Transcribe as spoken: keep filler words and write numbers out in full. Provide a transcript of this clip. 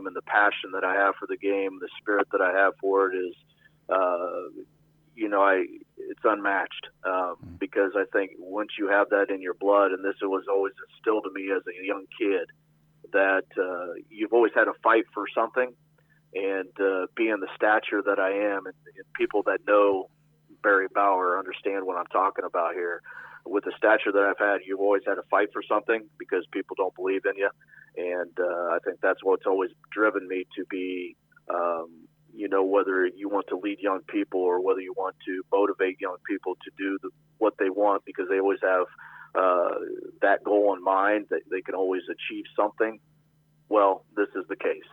and the passion that I have for the game, the spirit that I have for it is, uh, you know, I it's unmatched um, because I think once you have that in your blood, and this was always instilled to me as a young kid, that uh, you've always had to fight for something, and uh, being the stature that I am, and, and people that know Barry Bauer understand what I'm talking about here. With the stature that I've had, you've always had to fight for something because people don't believe in you, and uh, I think that's what's always driven me to be, um, you know, whether you want to lead young people or whether you want to motivate young people to do the, what they want, because they always have uh, that goal in mind, that they can always achieve something. Well, this is the case.